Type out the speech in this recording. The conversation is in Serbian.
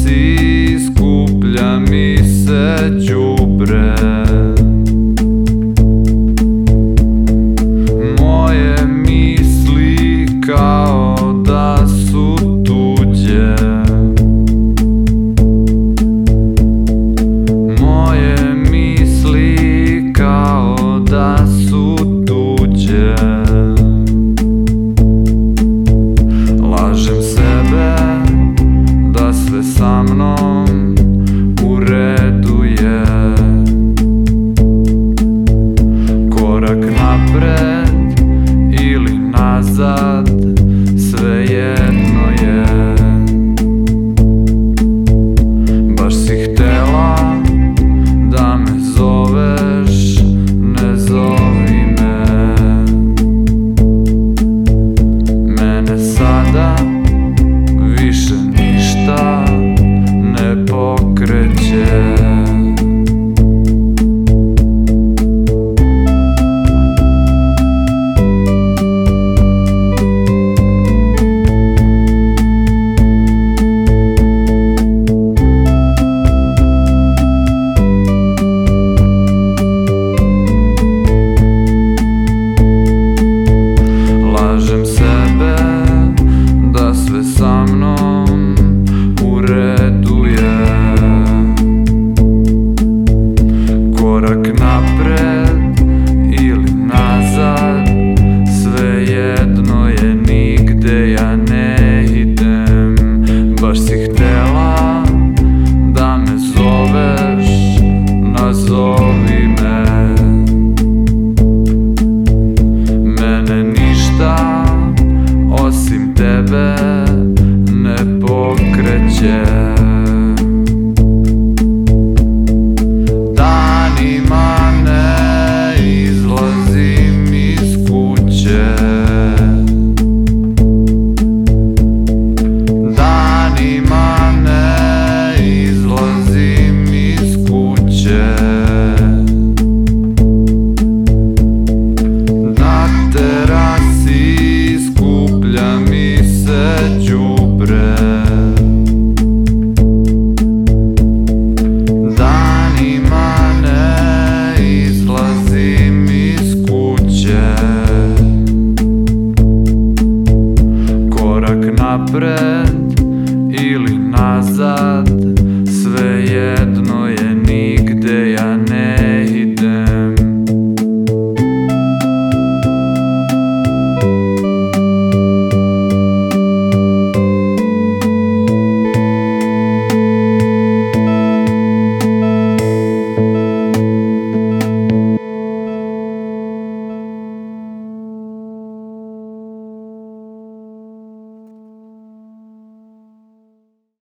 terasi skuplja mi se đubre. Moje misli kao da su tuđe. Moje misli kao da su tuđe. Lažem sebe da sve sa mnom u redu je. Korak napred ili nazad, svejedno je. Baš si htela da me zoveš, ne zovi me. Mene sada više ništa ne pokreće. Lažem sebe da sve sa mnom u redu je. Korak napred ili nazad, svejedno je, nigde ja ne idem. Baš si htela da me zoveš, nazovi me. Mene ništa osim tebe ne pokreće. Danima ne izlazim iz kuće. Danima ne izlazim iz kuće. Na terasi skuplja mi se đubre. Danima ne izlazim iz kuće. Korak napred ili nazad,